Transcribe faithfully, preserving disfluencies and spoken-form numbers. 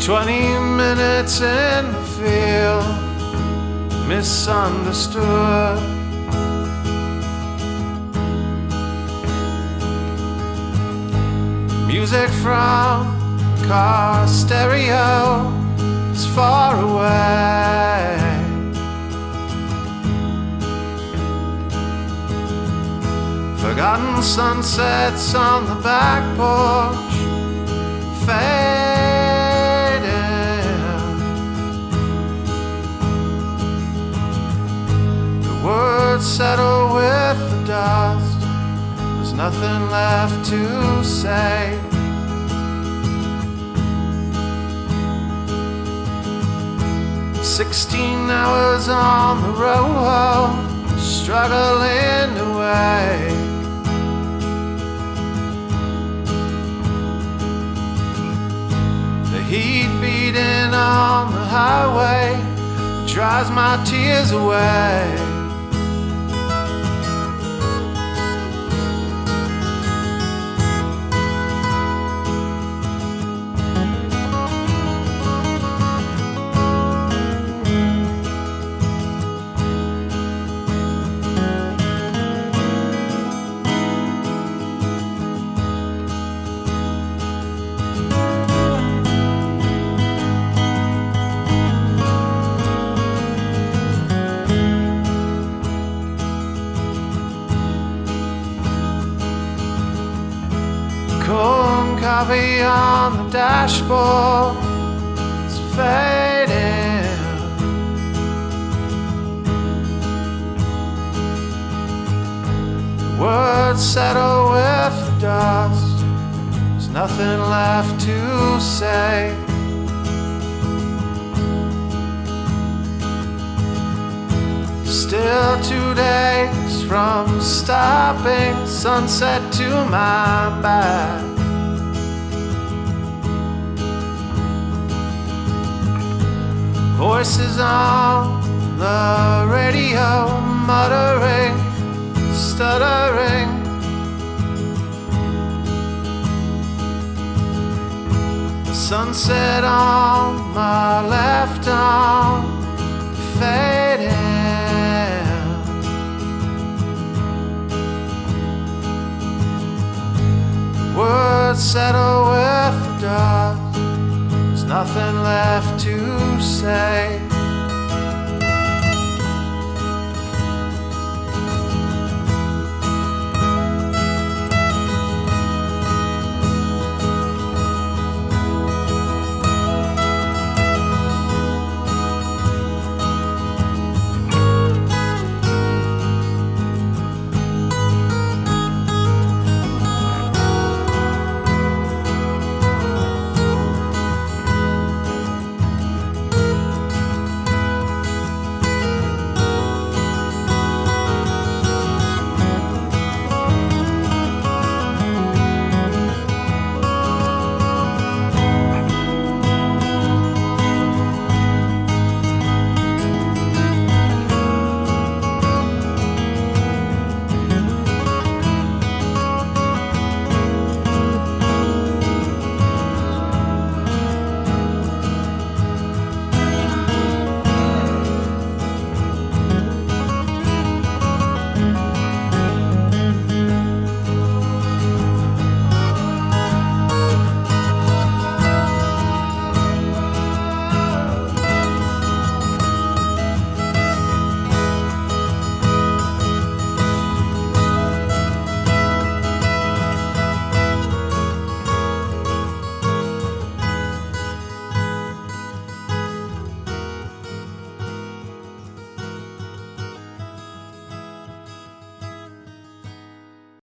Twenty minutes in the field, misunderstood. Music from car stereo is far away. Forgotten sunsets on the back porch, fading. The words settle with the dust. There's nothing left to say. Sixteen hours on the road, struggling away. The heat beating on the highway dries my tears away. Corn coffee on the dashboard, it's fading. The words settle with the dust. There's nothing left to say. Still two days from stopping, sunset to my back. Voices on the radio, muttering, stuttering. The sunset on my left arm, fading. Words settle with the dust. There's nothing left to say.